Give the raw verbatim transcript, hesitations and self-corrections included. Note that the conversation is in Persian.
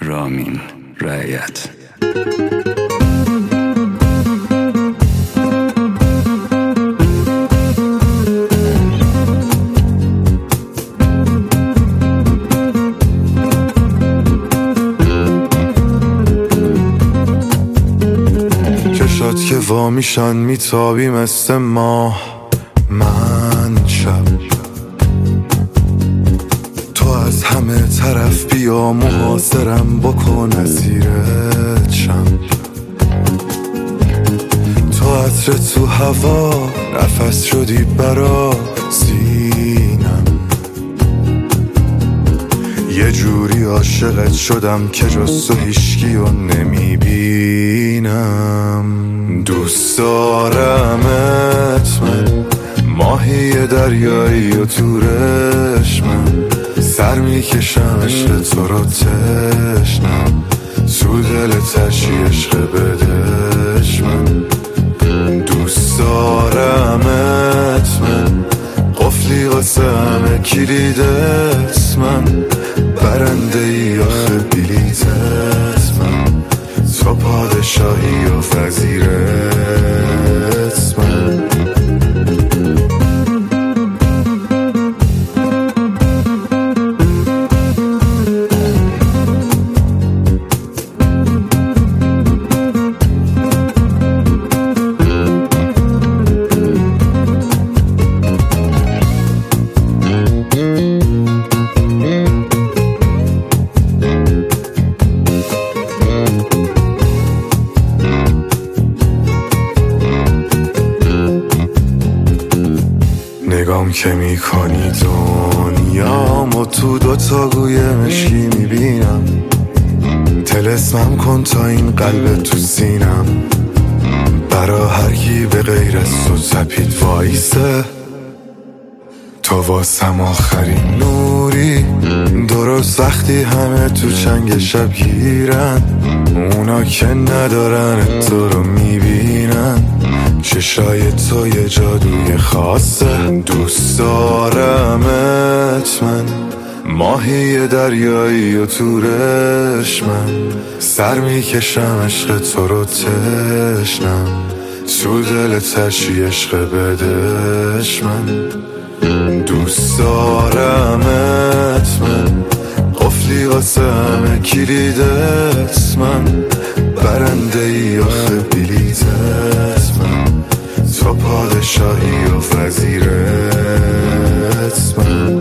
رامین رعیت. چشات که وا میشن میتابی مثل ماه، من شب تو از همه طرف بیا محاصرم بکن اسیرت شم. تو عطر تو هوا نفس شدی برا سینم، یه جوری عاشقت شدم که جز تو هیشکی رو نمیبینم. دوست دارمت من، ماهی دریایی و تورش من، سر میکشم عشق تو رو تشنم، تو دل تشی عشق بدش من. دوست دارمت من، قفلی واسه همه کلیدت من، برنده ای آخه بلیتت من، تو پادشاهی و وزیرت من. نگام که میکنی دنیامو تو دوتا گوی مشکی میبینم، طلسمم کن تا این قلب تو سینم، برا هر کی به غیر از تو تپید وایسه، تو واسم آخرین نوری. درست وقتی همه تو چنگ شب گیرن، اونا که ندارن تو رو میبینن، چشای تو یه جادوی خاصه. دوست دارمت من، ماهی دریایی و تورش من، سر میکشم عشق تو رو تشنم، تو دل تشی عشق بدش من. دوست دارمت من، قفلی واسه همه کلیدت من، برنده ای آخه بلیتت من، تو پادشاهی و وزیرت من.